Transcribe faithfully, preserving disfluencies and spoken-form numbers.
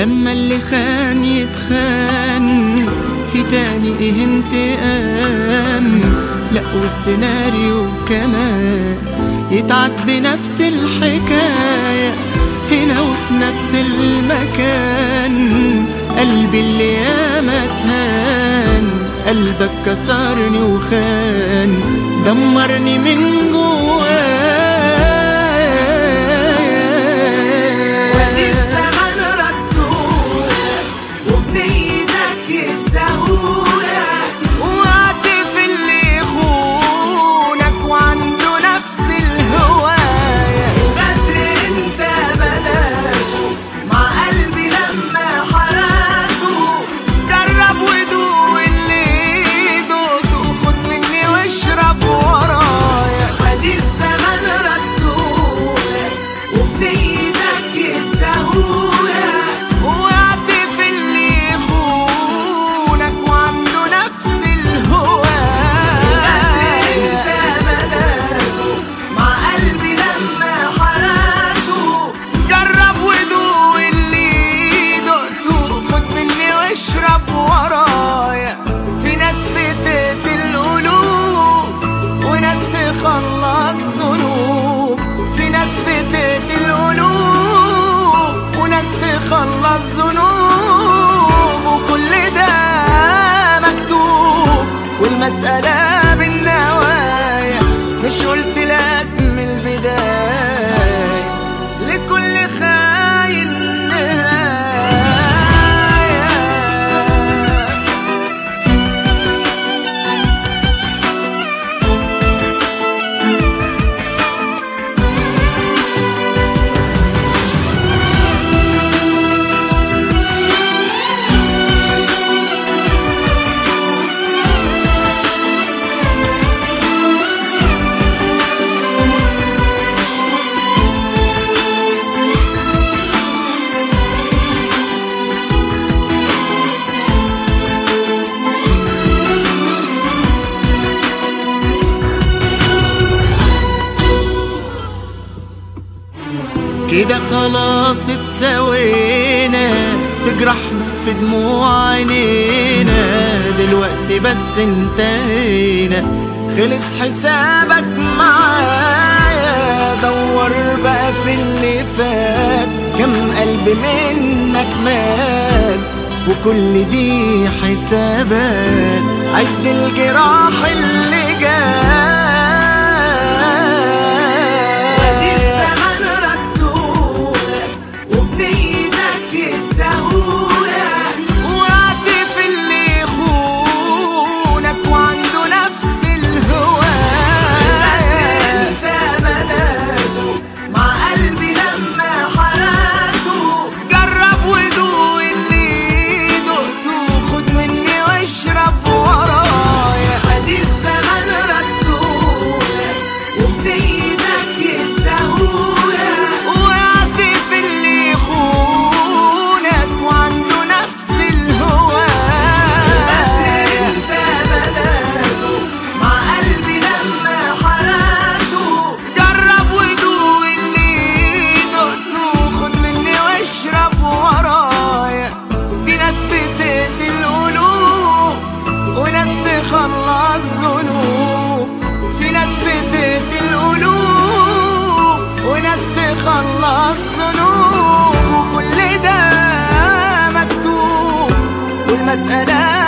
لما اللي خان يتخان في تاني ايه انتقام؟ لا والسيناريو كمان يتعاد بنفس الحكاية هنا وفي نفس المكان. قلبي اللي ياما اتهان، قلبك كسرني وخان دمرني من جوايا. خلص ذنوب وكل ده مكتوب، والمسألة بالنوايا. مش قلت لك من البداية لكل خاين نهاية؟ كده خلاص اتسوينا في جرحنا في دموع عينينا، دلوقتي بس انتهينا خلص حسابك معايا. دور بقى في اللي فات، كم قلب منك مات وكل دي حسابات. عد الجراح اللي جاي خلص ذنوب. في ناس بتقتل قلوب وناس تخلص ذنوب، وكل ده مكتوب والمسألة